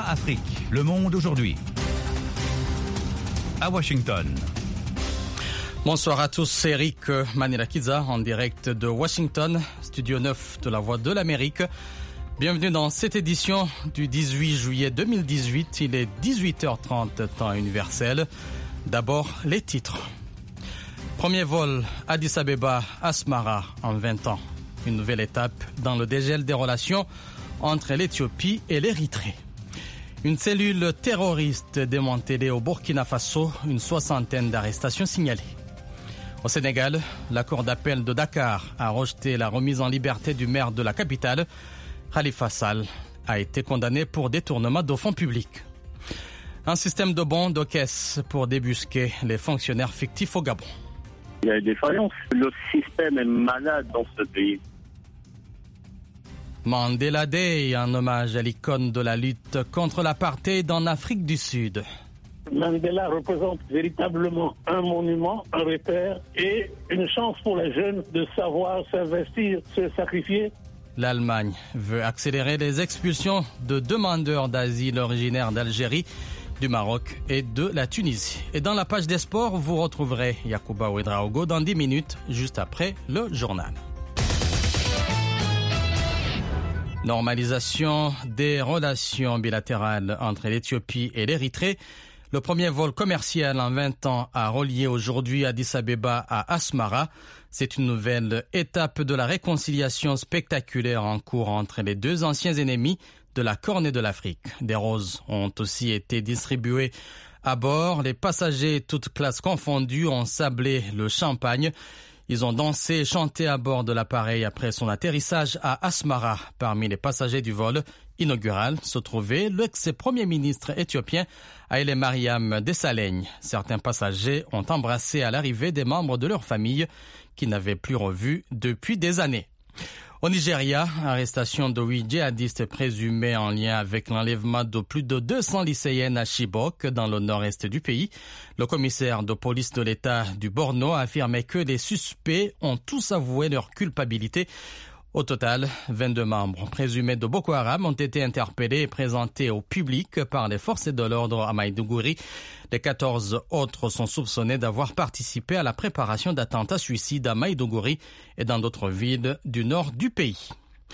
Afrique. Le monde aujourd'hui. À Washington. Bonsoir à tous, c'est Eric Manirakiza en direct de Washington, studio 9 de la Voix de l'Amérique. Bienvenue dans cette édition du 18 juillet 2018. Il est 18h30 temps universel. D'abord, les titres. Premier vol Addis Abeba Asmara en 20 ans. Une nouvelle étape dans le dégel des relations entre l'Éthiopie et l'Érythrée. Une cellule terroriste démantelée au Burkina Faso, une soixantaine d'arrestations signalées. Au Sénégal, la Cour d'appel de Dakar a rejeté la remise en liberté du maire de la capitale. Khalifa Sall a été condamné pour détournement de fonds publics. Un système de bons de caisse pour débusquer les fonctionnaires fictifs au Gabon. Il y a des défaillances. Le système est malade dans ce pays. Mandela Day, un hommage à l'icône de la lutte contre l'apartheid en Afrique du Sud. Mandela représente véritablement un monument, un repère et une chance pour les jeunes de savoir s'investir, se sacrifier. L'Allemagne veut accélérer les expulsions de demandeurs d'asile originaires d'Algérie, du Maroc et de la Tunisie. Et dans la page des sports, vous retrouverez Yacouba Ouedraogo dans 10 minutes, juste après le journal. Normalisation des relations bilatérales entre l'Éthiopie et l'Érythrée. Le premier vol commercial en 20 ans a relié aujourd'hui Addis Abeba à Asmara. C'est une nouvelle étape de la réconciliation spectaculaire en cours entre les deux anciens ennemis de la Corne de l'Afrique. Des roses ont aussi été distribuées à bord. Les passagers, toutes classes confondues, ont sablé le champagne. Ils ont dansé et chanté à bord de l'appareil après son atterrissage à Asmara. Parmi les passagers du vol inaugural se trouvait l'ex-premier ministre éthiopien Haile Mariam Desalegn. Certains passagers ont embrassé à l'arrivée des membres de leur famille qui n'avaient plus revu depuis des années. Au Nigeria, arrestation de 8 djihadistes présumés en lien avec l'enlèvement de plus de 200 lycéennes à Chibok, dans le nord-est du pays. Le commissaire de police de l'État du Borno a affirmé que les suspects ont tous avoué leur culpabilité. Au total, 22 membres présumés de Boko Haram ont été interpellés et présentés au public par les forces de l'ordre à Maïdougouri. Les 14 autres sont soupçonnés d'avoir participé à la préparation d'attentats suicides à Maïdougouri et dans d'autres villes du nord du pays.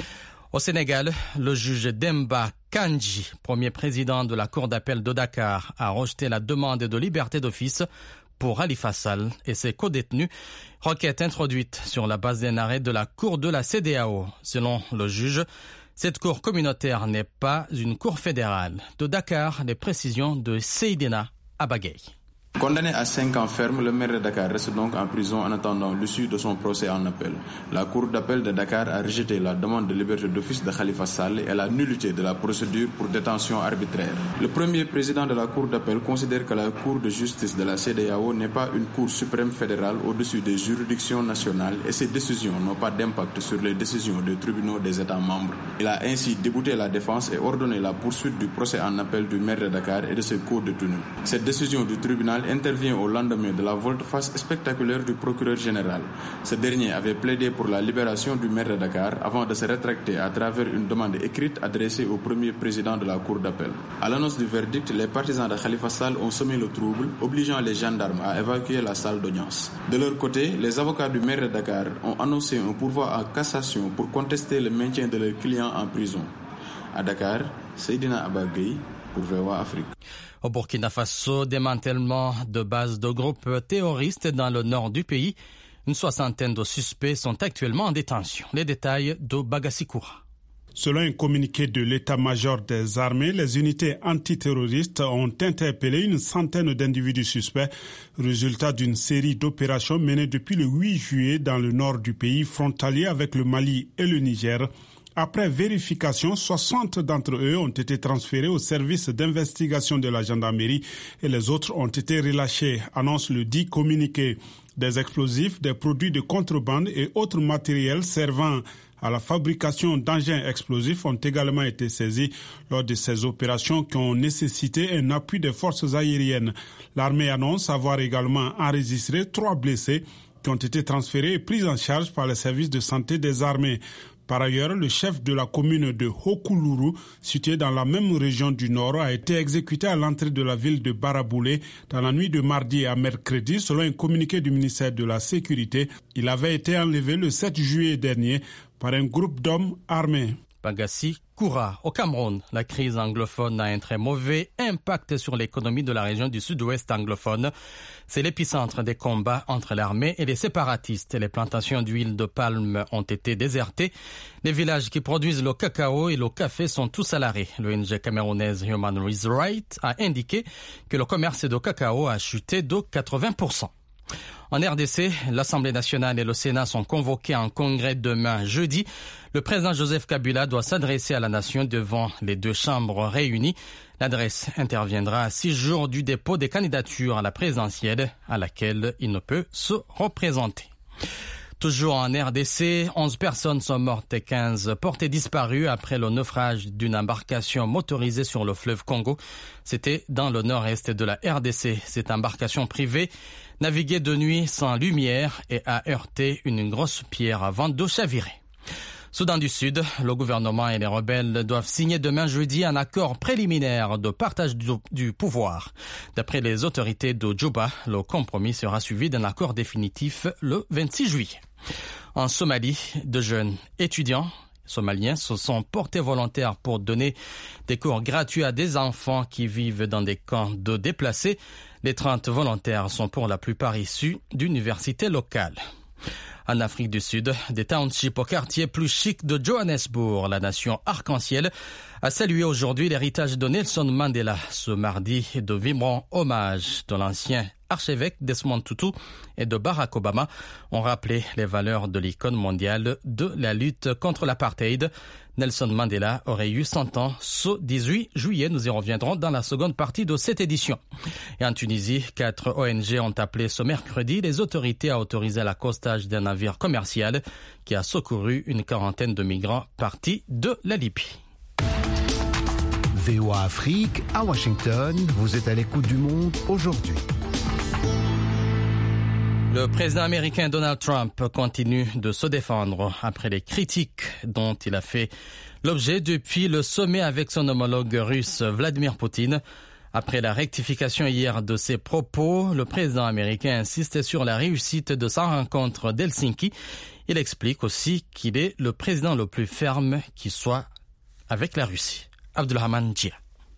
Au Sénégal, le juge Demba Kandji, premier président de la Cour d'appel de Dakar, a rejeté la demande de liberté d'office pour Khalifa Sall et ses codétenus, requête introduite sur la base d'un arrêt de la Cour de la CEDEAO. Selon le juge, cette cour communautaire n'est pas une cour fédérale. De Dakar, les précisions de Seydina Abagay. Condamné à 5 ans ferme, le maire de Dakar reste donc en prison en attendant l'issue de son procès en appel. La Cour d'appel de Dakar a rejeté la demande de liberté d'office de Khalifa Sall et la nullité de la procédure pour détention arbitraire. Le premier président de la Cour d'appel considère que la Cour de justice de la CEDEAO n'est pas une Cour suprême fédérale au-dessus des juridictions nationales et ses décisions n'ont pas d'impact sur les décisions des tribunaux des États membres. Il a ainsi débouté la défense et ordonné la poursuite du procès en appel du maire de Dakar et de ses co-détenus. Cette décision du tribunal intervient au lendemain de la volte-face spectaculaire du procureur général. Ce dernier avait plaidé pour la libération du maire de Dakar avant de se rétracter à travers une demande écrite adressée au premier président de la Cour d'appel. À l'annonce du verdict, les partisans de Khalifa Sall ont semé le trouble, obligeant les gendarmes à évacuer la salle d'audience. De leur côté, les avocats du maire de Dakar ont annoncé un pourvoi en cassation pour contester le maintien de leurs clients en prison. À Dakar, Seydina Abagay pour VOA Afrique. Au Burkina Faso, démantèlement de bases de groupes terroristes dans le nord du pays. Une soixantaine de suspects sont actuellement en détention. Les détails de Bagasikoura. Selon un communiqué de l'état-major des armées, les unités antiterroristes ont interpellé une centaine d'individus suspects, résultat d'une série d'opérations menées depuis le 8 juillet dans le nord du pays, frontalier avec le Mali et le Niger. Après vérification, 60 d'entre eux ont été transférés au service d'investigation de la gendarmerie et les autres ont été relâchés, annonce le dit communiqué. Des explosifs, des produits de contrebande et autres matériels servant à la fabrication d'engins explosifs ont également été saisis lors de ces opérations qui ont nécessité un appui des forces aériennes. L'armée annonce avoir également enregistré 3 blessés qui ont été transférés et pris en charge par les services de santé des armées. Par ailleurs, le chef de la commune de Hokuluru, située dans la même région du Nord, a été exécuté à l'entrée de la ville de Baraboulé dans la nuit de mardi à mercredi, selon un communiqué du ministère de la Sécurité. Il avait été enlevé le 7 juillet dernier par un groupe d'hommes armés. Bagassi Koura. Au Cameroun, la crise anglophone a un très mauvais impact sur l'économie de la région du sud-ouest anglophone. C'est l'épicentre des combats entre l'armée et les séparatistes. Les plantations d'huile de palme ont été désertées. Les villages qui produisent le cacao et le café sont tous à l'arrêt. L'ONG camerounaise Human Rights a indiqué que le commerce de cacao a chuté de 80%. En RDC, l'Assemblée nationale et le Sénat sont convoqués en congrès demain jeudi. Le président Joseph Kabila doit s'adresser à la nation devant les deux chambres réunies. L'adresse interviendra à 6 jours du dépôt des candidatures à la présidentielle à laquelle il ne peut se représenter. Toujours en RDC, 11 personnes sont mortes et 15 portées disparues après le naufrage d'une embarcation motorisée sur le fleuve Congo. C'était dans le nord-est de la RDC. Cette embarcation privée naviguait de nuit sans lumière et a heurté une grosse pierre avant de chavirer. Soudan du Sud, le gouvernement et les rebelles doivent signer demain jeudi un accord préliminaire de partage du pouvoir. D'après les autorités de Djouba, le compromis sera suivi d'un accord définitif le 26 juillet. En Somalie, de jeunes étudiants somaliens se sont portés volontaires pour donner des cours gratuits à des enfants qui vivent dans des camps de déplacés. Les 30 volontaires sont pour la plupart issus d'universités locales. En Afrique du Sud, des townships au quartier plus chic de Johannesburg, la nation arc-en-ciel a salué aujourd'hui l'héritage de Nelson Mandela. Ce mardi, de vibrants hommages de l'ancien archevêque Desmond Tutu et de Barack Obama ont rappelé les valeurs de l'icône mondiale de la lutte contre l'apartheid. Nelson Mandela aurait eu 100 ans ce 18 juillet. Nous y reviendrons dans la seconde partie de cette édition. Et en Tunisie, 4 ONG ont appelé ce mercredi les autorités à autoriser l'accostage d'un navire commercial qui a secouru une quarantaine de migrants partis de la Libye. VOA Afrique, à Washington, vous êtes à l'écoute du monde aujourd'hui. Le président américain Donald Trump continue de se défendre après les critiques dont il a fait l'objet depuis le sommet avec son homologue russe Vladimir Poutine. Après la rectification hier de ses propos, le président américain insiste sur la réussite de sa rencontre d'Helsinki. Il explique aussi qu'il est le président le plus ferme qui soit avec la Russie. Abdulrahman Djia.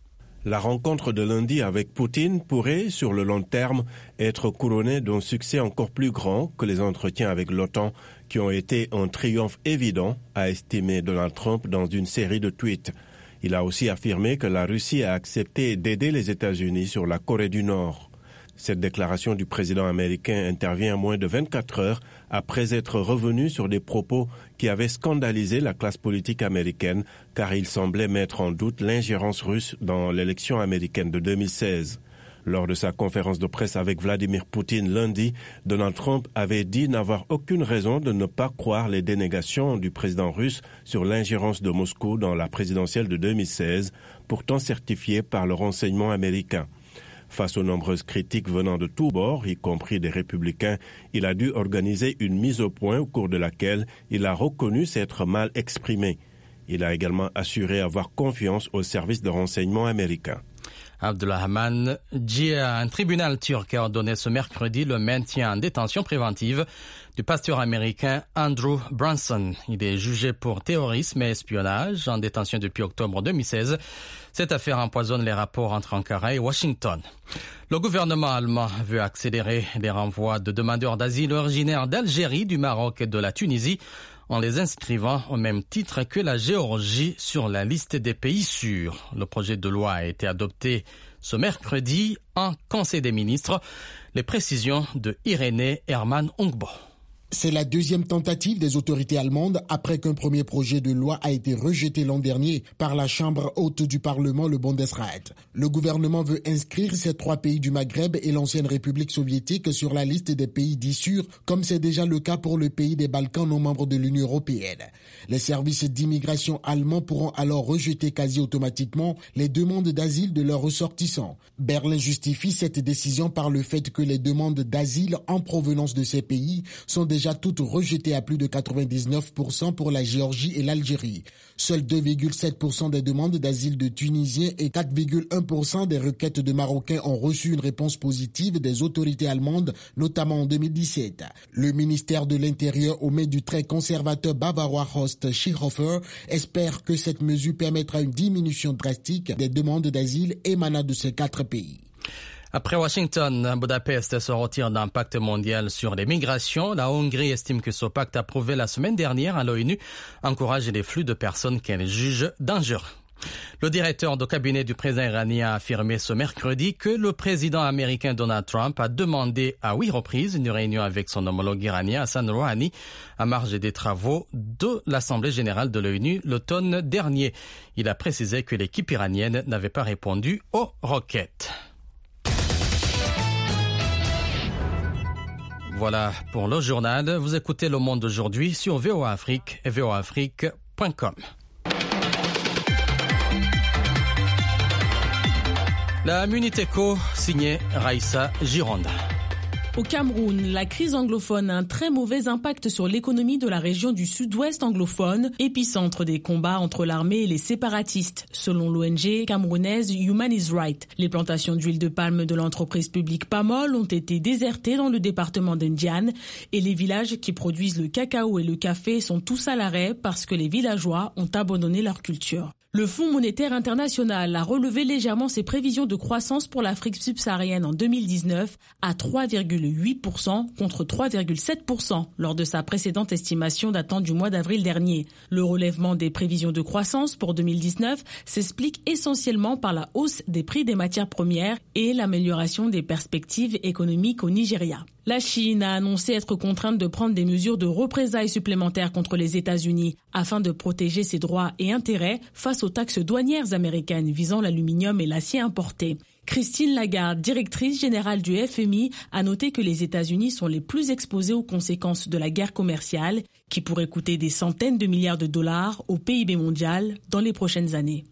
La rencontre de lundi avec Poutine pourrait, sur le long terme, être couronnée d'un succès encore plus grand que les entretiens avec l'OTAN qui ont été un triomphe évident, a estimé Donald Trump dans une série de tweets. Il a aussi affirmé que la Russie a accepté d'aider les États-Unis sur la Corée du Nord. Cette déclaration du président américain intervient moins de 24 heures après être revenu sur des propos qui avaient scandalisé la classe politique américaine car il semblait mettre en doute l'ingérence russe dans l'élection américaine de 2016. Lors de sa conférence de presse avec Vladimir Poutine lundi, Donald Trump avait dit n'avoir aucune raison de ne pas croire les dénégations du président russe sur l'ingérence de Moscou dans la présidentielle de 2016, pourtant certifiée par le renseignement américain. Face aux nombreuses critiques venant de tous bords, y compris des républicains, il a dû organiser une mise au point au cours de laquelle il a reconnu s'être mal exprimé. Il a également assuré avoir confiance aux services de renseignement américains. Abdulrahman Djia, un tribunal turc a ordonné ce mercredi le maintien en détention préventive du pasteur américain Andrew Brunson. Il est jugé pour terrorisme et espionnage en détention depuis octobre 2016. Cette affaire empoisonne les rapports entre Ankara et Washington. Le gouvernement allemand veut accélérer les renvois de demandeurs d'asile originaires d'Algérie, du Maroc et de la Tunisie en les inscrivant au même titre que la Géorgie sur la liste des pays sûrs. Le projet de loi a été adopté ce mercredi en Conseil des ministres. Les précisions de Irénée Herman Ongbo. C'est la deuxième tentative des autorités allemandes après qu'un premier projet de loi a été rejeté l'an dernier par la Chambre haute du Parlement, le Bundesrat. Le gouvernement veut inscrire ces 3 pays du Maghreb et l'ancienne République soviétique sur la liste des pays dits sûrs, comme c'est déjà le cas pour le pays des Balkans non membres de l'Union européenne. Les services d'immigration allemands pourront alors rejeter quasi automatiquement les demandes d'asile de leurs ressortissants. Berlin justifie cette décision par le fait que les demandes d'asile en provenance de ces pays sont déjà déjà toutes rejetées à plus de 99% pour la Géorgie et l'Algérie. Seuls 2,7% des demandes d'asile de Tunisiens et 4,1% des requêtes de Marocains ont reçu une réponse positive des autorités allemandes, notamment en 2017. Le ministère de l'Intérieur, au main du très conservateur bavarois Horst Seehofer, espère que cette mesure permettra une diminution drastique des demandes d'asile émanant de ces 4 pays. Après Washington, Budapest se retire d'un pacte mondial sur les migrations. La Hongrie estime que ce pacte approuvé la semaine dernière à l'ONU encourage les flux de personnes qu'elle juge dangereux. Le directeur de cabinet du président iranien a affirmé ce mercredi que le président américain Donald Trump a demandé à 8 reprises une réunion avec son homologue iranien Hassan Rouhani à marge des travaux de l'Assemblée générale de l'ONU l'automne dernier. Il a précisé que l'équipe iranienne n'avait pas répondu aux requêtes. Voilà pour le journal. Vous écoutez Le Monde aujourd'hui sur VOA Afrique et voaafrique.com. La Minute Éco, signée Raïssa Gironda. Au Cameroun, la crise anglophone a un très mauvais impact sur l'économie de la région du sud-ouest anglophone, épicentre des combats entre l'armée et les séparatistes, selon l'ONG camerounaise Human is Right. Les plantations d'huile de palme de l'entreprise publique Pamol ont été désertées dans le département d'Indiane et les villages qui produisent le cacao et le café sont tous à l'arrêt parce que les villageois ont abandonné leur culture. Le Fonds monétaire international a relevé légèrement ses prévisions de croissance pour l'Afrique subsaharienne en 2019 à 3,8% contre 3,7% lors de sa précédente estimation datant du mois d'avril dernier. Le relèvement des prévisions de croissance pour 2019 s'explique essentiellement par la hausse des prix des matières premières et l'amélioration des perspectives économiques au Nigeria. La Chine a annoncé être contrainte de prendre des mesures de représailles supplémentaires contre les États-Unis afin de protéger ses droits et intérêts face aux taxes douanières américaines visant l'aluminium et l'acier importés. Christine Lagarde, directrice générale du FMI, a noté que les États-Unis sont les plus exposés aux conséquences de la guerre commerciale qui pourrait coûter des centaines de milliards de dollars au PIB mondial dans les prochaines années.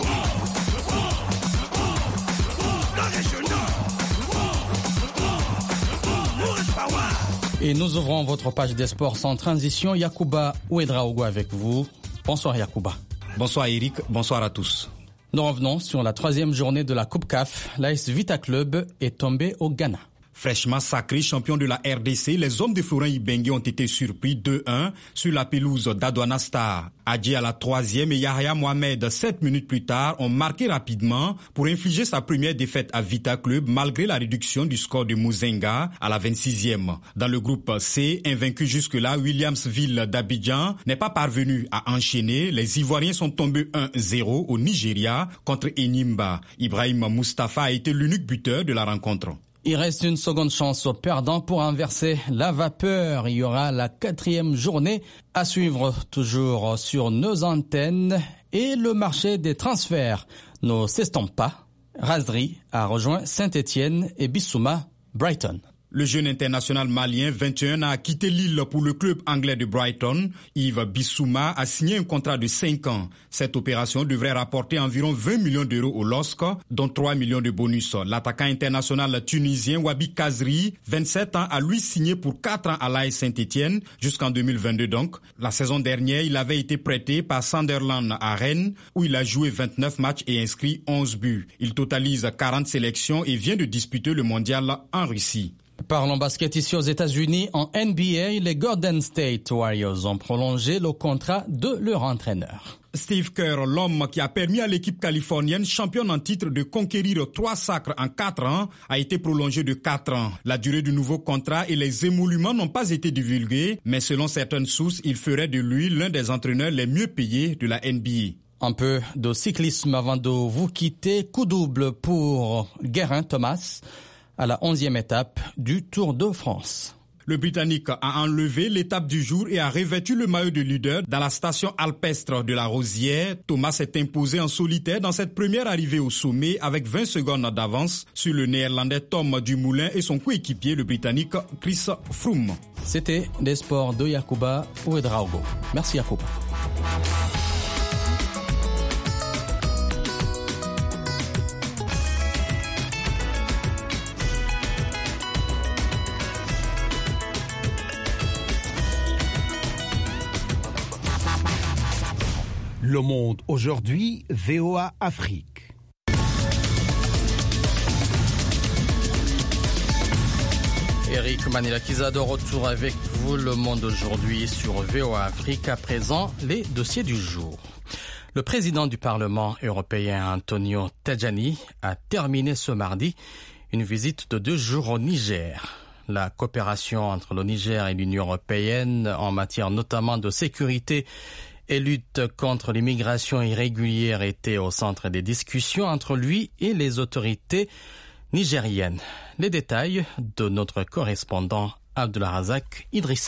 Et nous ouvrons votre page des sports sans transition. Yacouba Ouedraogo avec vous. Bonsoir Yacouba. Bonsoir Eric, bonsoir à tous. Nous revenons sur la 3e journée de la Coupe CAF. L'AS Vita Club est tombé au Ghana. Fraîchement sacré champion de la RDC, les hommes de Florent Ibenge ont été surpris 2-1 sur la pelouse d'Adouana Star. Adji à la 3e et Yahya Mohamed 7 minutes plus tard ont marqué rapidement pour infliger sa première défaite à Vita Club malgré la réduction du score de Mouzenga à la 26e. Dans le groupe C, invaincu jusque-là, Williamsville d'Abidjan n'est pas parvenu à enchaîner. Les Ivoiriens sont tombés 1-0 au Nigeria contre Enyimba. Ibrahim Mustafa a été l'unique buteur de la rencontre. Il reste une seconde chance aux perdants pour inverser la vapeur. Il y aura la 4e journée à suivre toujours sur nos antennes et le marché des transferts ne s'estompe pas. Razri a rejoint Saint-Étienne et Bissouma Brighton. Le jeune international malien, 21 ans, a quitté Lille pour le club anglais de Brighton. Yves Bissouma a signé un contrat de 5 ans. Cette opération devrait rapporter environ 20 millions d'euros au LOSC, dont 3 millions de bonus. L'attaquant international tunisien Wabi Kazri, 27 ans, a lui signé pour 4 ans à l'AS Saint-Étienne, jusqu'en 2022 donc. La saison dernière, il avait été prêté par Sunderland à Rennes, où il a joué 29 matchs et inscrit 11 buts. Il totalise 40 sélections et vient de disputer le mondial en Russie. Parlons basket ici aux États-Unis. En NBA, les Golden State Warriors ont prolongé le contrat de leur entraîneur. Steve Kerr, l'homme qui a permis à l'équipe californienne championne en titre de conquérir 3 sacres en 4 ans, a été prolongé de 4 ans. La durée du nouveau contrat et les émoluments n'ont pas été divulgués, mais selon certaines sources, il ferait de lui l'un des entraîneurs les mieux payés de la NBA. Un peu de cyclisme avant de vous quitter. Coup double pour Guérin Thomas à la 11e étape du Tour de France. Le Britannique a enlevé l'étape du jour et a revêtu le maillot de leader dans la station alpestre de la Rosière. Thomas s'est imposé en solitaire dans cette première arrivée au sommet avec 20 secondes d'avance sur le néerlandais Tom Dumoulin et son coéquipier, le Britannique Chris Froome. C'était les sports de Yacouba Ouedraogo. Merci Yacouba. Le Monde aujourd'hui, VOA Afrique. Eric Manilakiza de retour avec vous. Le Monde aujourd'hui sur VOA Afrique. À présent, les dossiers du jour. Le président du Parlement européen, Antonio Tajani, a terminé ce mardi une visite de 2 jours au Niger. La coopération entre le Niger et l'Union européenne en matière notamment de sécurité et lutte contre l'immigration irrégulière était au centre des discussions entre lui et les autorités nigériennes. Les détails de notre correspondant Abdulrazak Idrissa.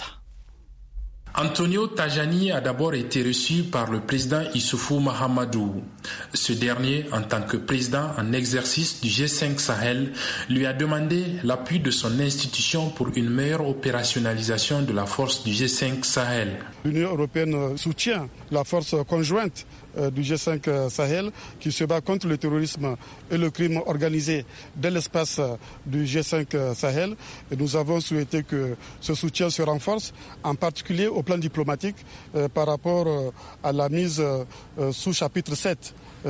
Antonio Tajani a d'abord été reçu par le président Issoufou Mahamadou. Ce dernier, en tant que président en exercice du G5 Sahel, lui a demandé l'appui de son institution pour une meilleure opérationnalisation de la force du G5 Sahel. L'Union européenne soutient la force conjointe du G5 Sahel qui se bat contre le terrorisme et le crime organisé dans l'espace du G5 Sahel. Et nous avons souhaité que ce soutien se renforce, en particulier au plan diplomatique par rapport à la mise sous chapitre 7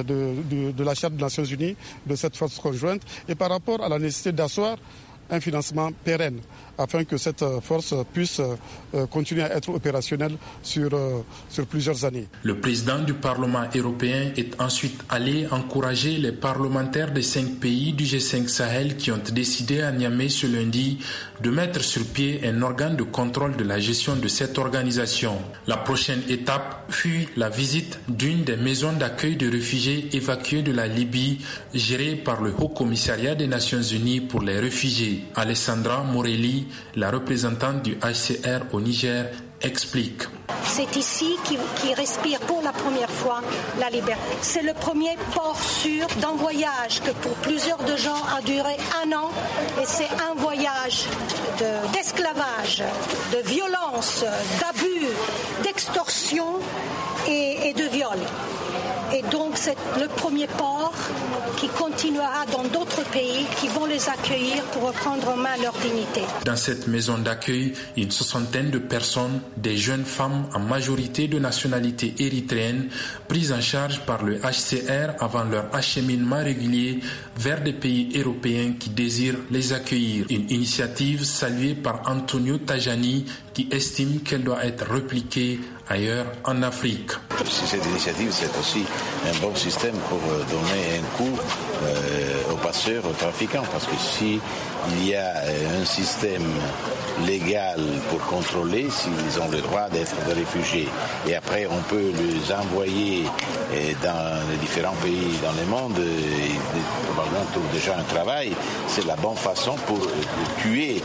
de la Charte des Nations Unies de cette force conjointe et par rapport à la nécessité d'asseoir un financement pérenne afin que cette force puisse continuer à être opérationnelle sur plusieurs années. Le président du Parlement européen est ensuite allé encourager les parlementaires des 5 pays du G5 Sahel qui ont décidé à Niamey ce lundi de mettre sur pied un organe de contrôle de la gestion de cette organisation. La prochaine étape fut la visite d'une des maisons d'accueil de réfugiés évacués de la Libye gérée par le Haut Commissariat des Nations Unies pour les réfugiés. Alessandra Morelli, la représentante du HCR au Niger, explique. C'est ici qui respire pour la première fois la liberté. C'est le premier port sûr d'un voyage que pour plusieurs de gens a duré 1 an. Et c'est un voyage d'esclavage, de violence, d'abus, d'extorsion et de viol. Et donc c'est le premier port qui continuera dans d'autres pays qui vont les accueillir pour reprendre en main leur dignité. Dans cette maison d'accueil, une 60aine de personnes, des jeunes femmes en majorité de nationalité érythréenne, prises en charge par le HCR avant leur acheminement régulier vers des pays européens qui désirent les accueillir. Une initiative saluée par Antonio Tajani qui estime qu'elle doit être répliquée ailleurs en Afrique. Cette initiative, c'est aussi un bon système pour donner un coup aux passeurs, aux trafiquants, parce que si il y a un système légal pour contrôler s'ils ont le droit d'être des réfugiés, et après on peut les envoyer dans les différents pays dans le monde, probablement trouvent déjà un travail, c'est la bonne façon pour tuer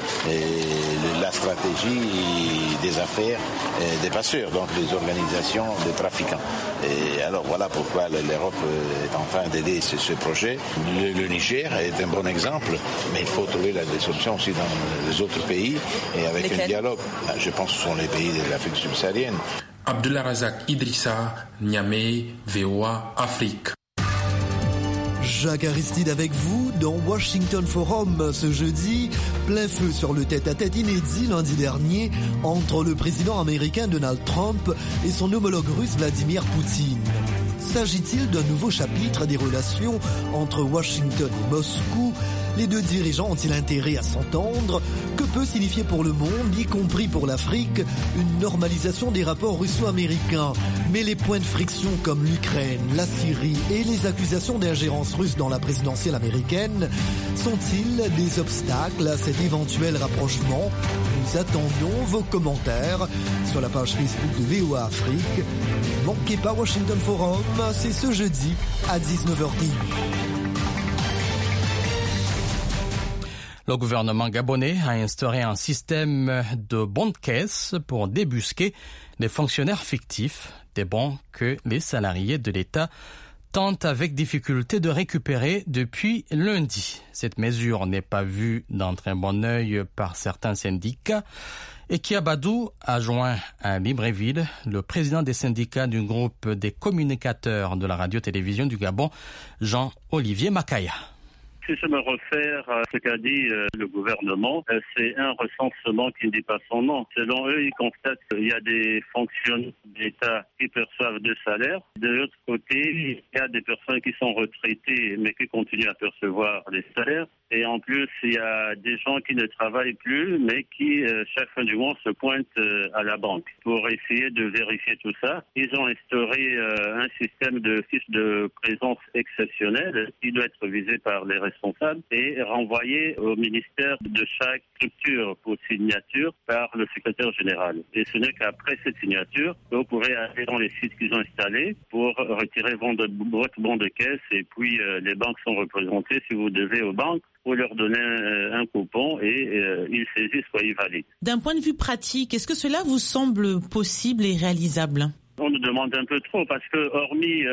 la stratégie des affaires des passeurs, donc des organisations de trafiquants. Et alors voilà pourquoi l'Europe est en train d'aider ce projet. Le Niger est un bon exemple, mais il faut trouver des solutions aussi dans les autres pays et avec un dialogue. Je pense que ce sont les pays de l'Afrique subsaharienne. Abdulrazak Idrissa, Niamey, VOA Afrique. Jacques Aristide avec vous dans Washington Forum ce jeudi. Plein feu sur le tête-à-tête inédit lundi dernier entre le président américain Donald Trump et son homologue russe Vladimir Poutine. S'agit-il d'un nouveau chapitre des relations entre Washington et Moscou ? Les deux dirigeants ont-ils intérêt à s'entendre ? Que peut signifier pour le monde, y compris pour l'Afrique, une normalisation des rapports russo-américains ? Mais les points de friction comme l'Ukraine, la Syrie et les accusations d'ingérence russe dans la présidentielle américaine sont-ils des obstacles à cet éventuel rapprochement ? Nous attendions vos commentaires sur la page Facebook de VOA Afrique. Ne manquez pas Washington Forum, c'est ce jeudi à 19h10. Le gouvernement gabonais a instauré un système de bons de caisse pour débusquer les fonctionnaires fictifs, des bons que les salariés de l'État tentent avec difficulté de récupérer depuis lundi. Cette mesure n'est pas vue d'un très bon œil par certains syndicats. Et Kiabadou a joint à Libreville le président des syndicats du groupe des communicateurs de la radio-télévision du Gabon, Jean-Olivier Makaya. Si je me réfère à ce qu'a dit le gouvernement, c'est un recensement qui ne dit pas son nom. Selon eux, ils constatent qu'il y a des fonctionnaires d'État qui perçoivent 2 salaires. De l'autre côté, il y a des personnes qui sont retraitées mais qui continuent à percevoir les salaires. Et en plus, il y a des gens qui ne travaillent plus mais qui, chaque fin du mois, se pointent à la banque pour essayer de vérifier tout ça. Ils ont instauré un système de fiche de présence exceptionnelle qui doit être visé par les responsables et renvoyé au ministère de chaque structure pour signature par le secrétaire général. Et ce n'est qu'après cette signature que vous pourrez aller dans les sites qu'ils ont installés pour retirer votre bon de caisse et puis les banques sont représentées. Si vous devez aux banques, vous leur donnez un coupon et ils saisissent quoi ils valident. D'un point de vue pratique, est-ce que cela vous semble possible et réalisable ? On nous demande un peu trop parce que, hormis,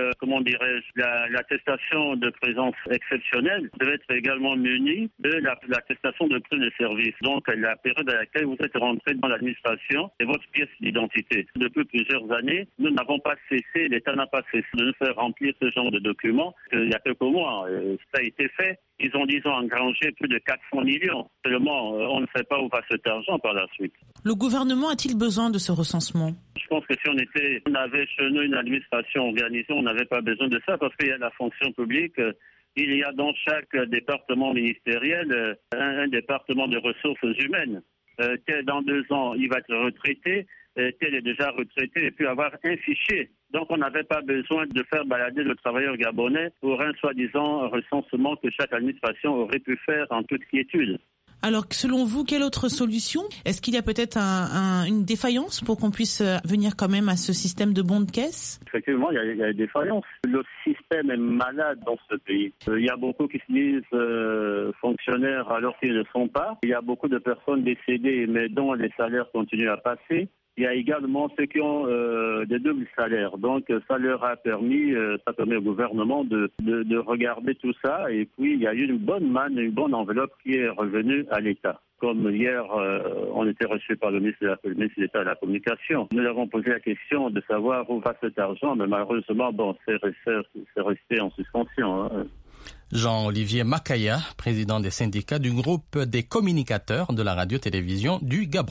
l'attestation de présence exceptionnelle, devait être également munie de l'attestation de prix de service. Donc, la période à laquelle vous êtes rentré dans l'administration et votre pièce d'identité. Depuis plusieurs années, nous n'avons pas cessé, l'État n'a pas cessé de nous faire remplir ce genre de documents. Il y a quelques mois, ça a été fait. Ils ont, engrangé plus de 400 millions. Seulement, on ne sait pas où va cet argent par la suite. Le gouvernement a-t-il besoin de ce recensement ? Je pense que si on avait chez nous une administration organisée, on n'avait pas besoin de ça parce qu'il y a la fonction publique. Il y a dans chaque département ministériel un département de ressources humaines. Tel dans 2 ans, il va être retraité. Tel est déjà retraité et puis avoir un fichier. Donc on n'avait pas besoin de faire balader le travailleur gabonais pour un soi-disant recensement que chaque administration aurait pu faire en toute quiétude. Alors, selon vous, quelle autre solution ? Est-ce qu'il y a peut-être une défaillance pour qu'on puisse venir quand même à ce système de bons de caisse ? Effectivement, il y a des défaillances. Le système est malade dans ce pays. Il y a beaucoup qui se disent fonctionnaires alors qu'ils ne le sont pas. Il y a beaucoup de personnes décédées mais dont les salaires continuent à passer. Il y a également ceux qui ont des doubles salaires. Donc, ça leur a permis, ça permet au gouvernement de regarder tout ça. Et puis, il y a eu une bonne manne, une bonne enveloppe qui est revenue à l'État. Comme hier, on était reçu par le ministre de l'État de la Communication. Nous avons posé la question de savoir où va cet argent, mais malheureusement, c'est resté en suspension. Hein. Jean-Olivier Makaya, président des syndicats du groupe des communicateurs de la radio-télévision du Gabon.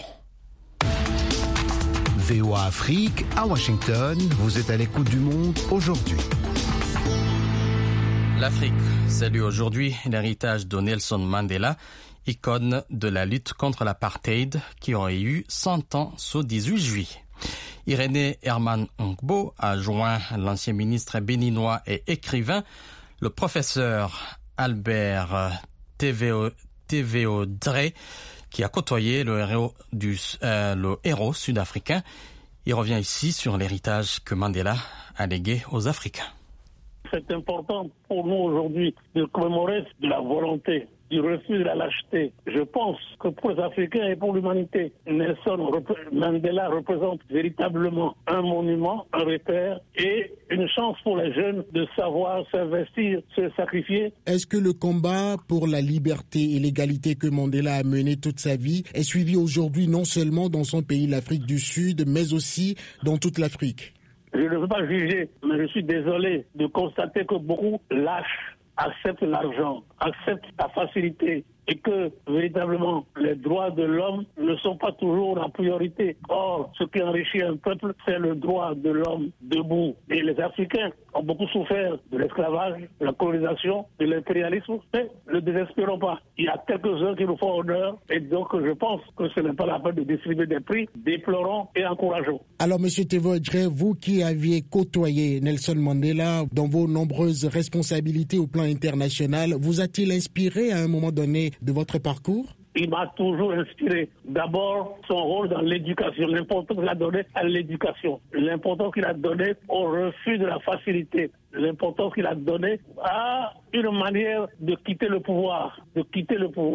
VOA Afrique, à Washington, vous êtes à l'écoute du monde aujourd'hui. L'Afrique salue aujourd'hui l'héritage de Nelson Mandela, icône de la lutte contre l'apartheid qui aurait eu 100 ans ce 18 juillet. Irénée Herman Ongbo a joint l'ancien ministre béninois et écrivain, le professeur Albert Teveodre, qui a côtoyé le héros sud-africain. Il revient ici sur l'héritage que Mandela a légué aux Africains. C'est important pour nous aujourd'hui de commémorer de la volonté, du refus de la lâcheté. Je pense que pour les Africains et pour l'humanité, Nelson Mandela représente véritablement un monument, un repère et une chance pour les jeunes de savoir s'investir, se sacrifier. Est-ce que le combat pour la liberté et l'égalité que Mandela a mené toute sa vie est suivi aujourd'hui non seulement dans son pays, l'Afrique du Sud, mais aussi dans toute l'Afrique ? Je ne veux pas juger, mais je suis désolé de constater que beaucoup lâchent, acceptent l'argent, acceptent la facilité et que véritablement les droits de l'homme ne sont pas toujours la priorité. Or, ce qui enrichit un peuple, c'est le droit de l'homme debout. Et les Africains ont beaucoup souffert de l'esclavage, de la colonisation, de l'impérialisme, mais ne désespérons pas. Il y a quelques-uns qui nous font honneur et donc je pense que ce n'est pas la peine de distribuer des prix, déplorons et encourageons. Alors, M. Teveodre, vous qui aviez côtoyé Nelson Mandela dans vos nombreuses responsabilités au plan international, vous a-t-il inspiré à un moment donné de votre parcours? Il m'a toujours inspiré. D'abord, son rôle dans l'éducation, l'importance qu'il a donné à l'éducation, l'importance qu'il a donné au refus de la facilité, l'importance qu'il a donné à une manière de quitter le pouvoir,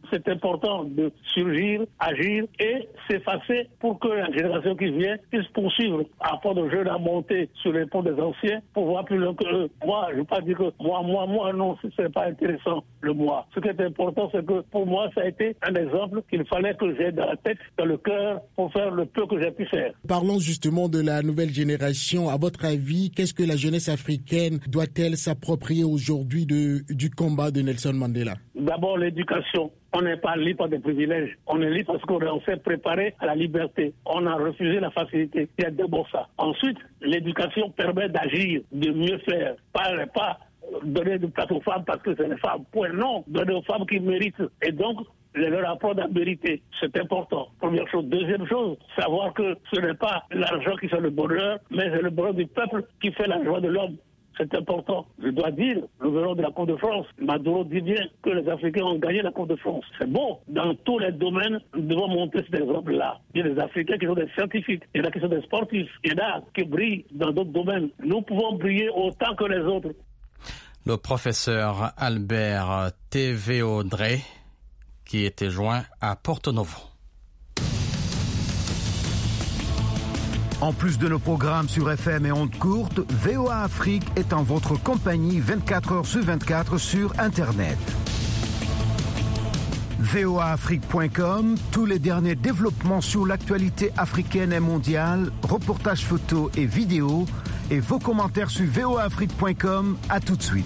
c'est important de surgir, agir et s'effacer pour que la génération qui vient puisse poursuivre à fond de jeunes à monter sur les ponts des anciens pour voir plus loin que eux. Moi, je ne veux pas dire que moi, non, ce n'est pas intéressant, le moi. Ce qui est important, c'est que pour moi, ça a été un exemple qu'il fallait que j'ai dans la tête, dans le cœur, pour faire le peu que j'ai pu faire. Parlons justement de la nouvelle génération. À votre avis, qu'est-ce que la jeunesse africaine doit-elle s'approprier aujourd'hui du combat de Nelson Mandela? D'abord, l'éducation. On n'est pas libre des privilèges. On est libre parce qu'on s'est préparé à la liberté. On a refusé la facilité. Il y a d'abord ça. Ensuite, l'éducation permet d'agir, de mieux faire. Pas donner de place aux femmes parce que c'est les femmes. Point non. Donner aux femmes qui méritent. Et donc, leur apprendre à mériter. C'est important. Première chose. Deuxième chose, savoir que ce n'est pas l'argent qui fait le bonheur, mais c'est le bonheur du peuple qui fait la joie de l'homme. C'est important. Je dois dire, nous venons de la Coupe de France. Maduro dit bien que les Africains ont gagné la Coupe de France. C'est bon. Dans tous les domaines, nous devons montrer cet exemple-là. Il y a des Africains qui sont des scientifiques, il y en a qui sont des sportifs, il y en a qui brillent dans d'autres domaines. Nous pouvons briller autant que les autres. Le professeur Albert Teveaudrey, qui était joint à Porto Novo. En plus de nos programmes sur FM et ondes courtes, VOA Afrique est en votre compagnie 24 heures sur 24 sur Internet. voaafrique.com, tous les derniers développements sur l'actualité africaine et mondiale, reportages photos et vidéos, et vos commentaires sur voaafrique.com. À tout de suite.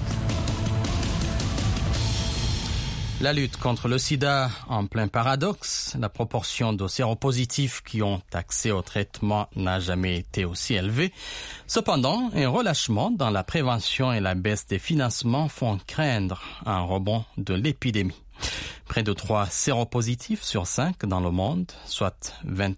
La lutte contre le sida en plein paradoxe, la proportion de séropositifs qui ont accès au traitement n'a jamais été aussi élevée. Cependant, un relâchement dans la prévention et la baisse des financements font craindre un rebond de l'épidémie. Près de 3 séropositifs sur 5 dans le monde, soit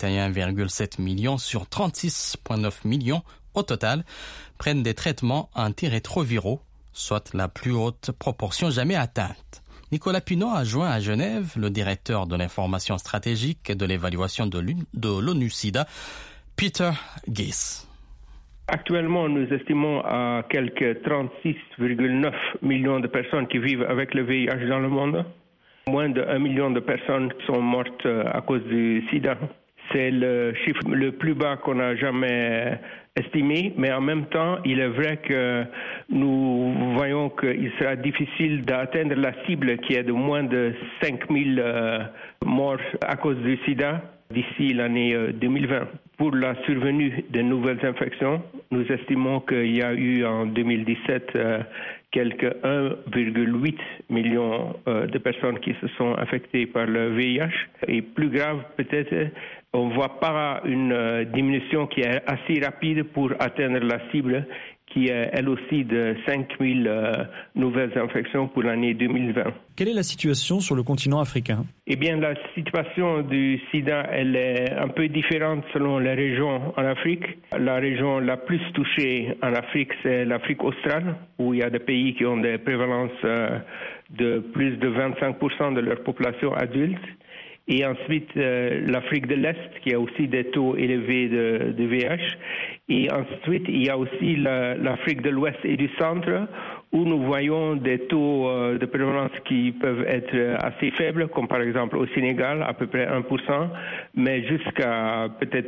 21,7 millions sur 36,9 millions au total, prennent des traitements antirétroviraux, soit la plus haute proportion jamais atteinte. Nicolas Pinault a joint à Genève le directeur de l'information stratégique et de l'évaluation de l'ONU-SIDA, Peter Gies. Actuellement, nous estimons à quelques 36,9 millions de personnes qui vivent avec le VIH dans le monde. Moins de 1 million de personnes sont mortes à cause du sida. C'est le chiffre le plus bas qu'on a jamais estimé, mais en même temps, il est vrai que nous voyons qu'il sera difficile d'atteindre la cible qui est de moins de 5000 morts à cause du sida d'ici l'année 2020. Pour la survenue de nouvelles infections, nous estimons qu'il y a eu en 2017 quelques 1,8 million de personnes qui se sont infectées par le VIH. Et plus grave, peut-être, on ne voit pas une diminution qui est assez rapide pour atteindre la cible qui est elle aussi de 5000 nouvelles infections pour l'année 2020. Quelle est la situation sur le continent africain? Eh bien, la situation du sida, elle est un peu différente selon les régions en Afrique. La région la plus touchée en Afrique, c'est l'Afrique australe, où il y a des pays qui ont des prévalences de plus de 25% de leur population adulte. Et ensuite, l'Afrique de l'Est, qui a aussi des taux élevés de VIH. Et ensuite, il y a aussi l'Afrique de l'Ouest et du Centre, où nous voyons des taux de prévalence qui peuvent être assez faibles, comme par exemple au Sénégal, à peu près 1%, mais jusqu'à peut-être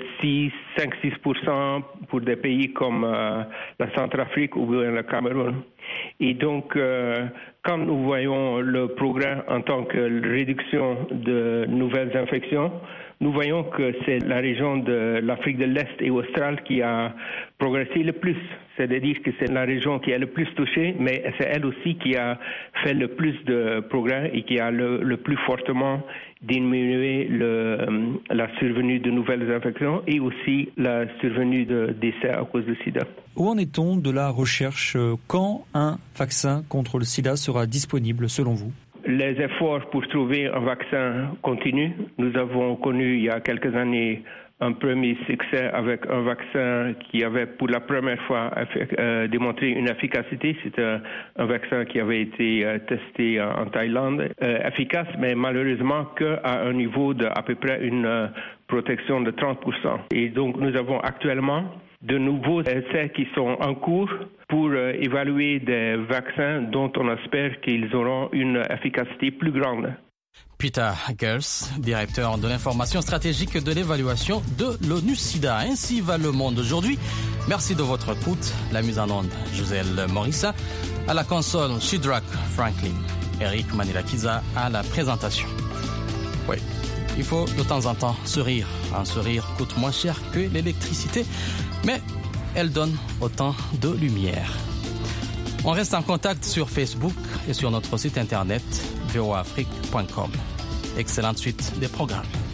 5-6% pour des pays comme la Centrafrique ou bien le Cameroun. Et donc, quand nous voyons le progrès en tant que réduction de nouvelles infections, nous voyons que c'est la région de l'Afrique de l'Est et australe qui a progressé le plus. C'est-à-dire que c'est la région qui est le plus touchée, mais c'est elle aussi qui a fait le plus de progrès et qui a le plus fortement diminué la survenue de nouvelles infections et aussi la survenue de décès à cause du sida. Où en est-on de la recherche? Quand un vaccin contre le sida sera disponible selon vous? Les efforts pour trouver un vaccin continuent. Nous avons connu il y a quelques années un premier succès avec un vaccin qui avait pour la première fois démontré une efficacité. C'était un vaccin qui avait été testé en Thaïlande, efficace, mais malheureusement qu'à un niveau de à peu près une protection de 30%. Et donc nous avons actuellement de nouveaux essais qui sont en cours pour évaluer des vaccins dont on espère qu'ils auront une efficacité plus grande. Peter Gers, directeur de l'information stratégique de l'évaluation de l'ONU-SIDA. Ainsi va le monde aujourd'hui. Merci de votre écoute. La mise en onde, Joselle Morissa. À la console, Shidrak Franklin. Eric Manilakiza à la présentation. Oui, il faut de temps en temps sourire. Un sourire coûte moins cher que l'électricité, mais elle donne autant de lumière. On reste en contact sur Facebook et sur notre site internet voaafrique.com. Excellente suite des programmes.